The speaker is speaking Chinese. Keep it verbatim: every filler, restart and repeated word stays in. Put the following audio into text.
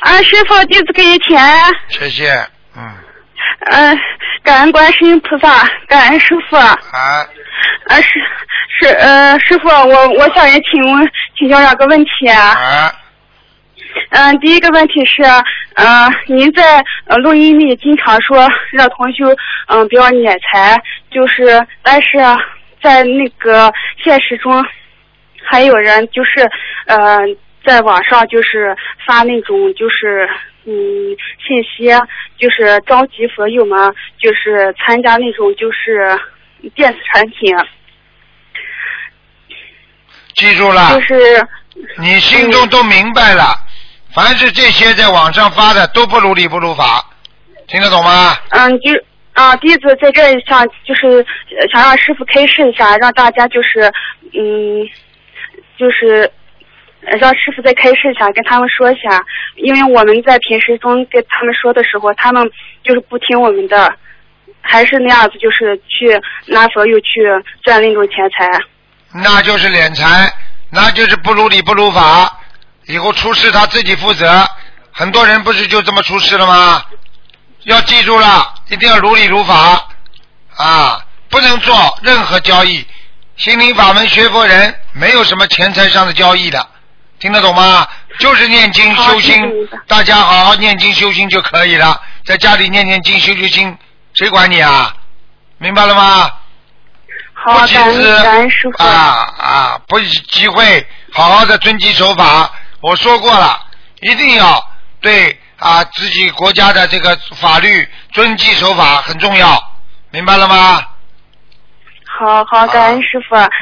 啊，师傅，弟子给你钱。 谢谢，嗯。 嗯、呃，感恩观世音菩萨，感恩师傅。 啊。 啊，是是呃，师傅，我我想也请问请教两个问题啊。 啊。 嗯，第一个问题是，呃，您在呃录音里经常说让同修嗯、呃、不要敛财，就是但是在那个现实中，还有人就是呃在网上就是发那种就是嗯信息，就是召集佛友们就是参加那种就是电子产品。 记住了。 就是。 你心中都明白了。嗯，凡是这些在网上发的都不如理不如法，听得懂吗？ 嗯，就啊，弟子在这里想就是想让师父开示一下，让大家就是嗯，就是让师父再开示一下，跟他们说一下，因为我们在平时中跟他们说的时候，他们就是不听我们的，还是那样子，就是去拿佛友去赚那种钱财。 那就是敛财，那就是不如理不如法。以后出事他自己负责，很多人不是就这么出事了吗？要记住了，一定要如理如法啊，不能做任何交易。心灵法门学佛人没有什么钱财上的交易的，听得懂吗？就是念经修心，大家好好念经修心就可以了，在家里念念经修修心，谁管你啊？明白了吗？ 好，感恩感恩师父。 啊啊，不机会好好的遵纪守法。我说过了，一定要对啊自己国家的这个法律遵纪守法很重要，明白了吗？ 好好，感恩师父。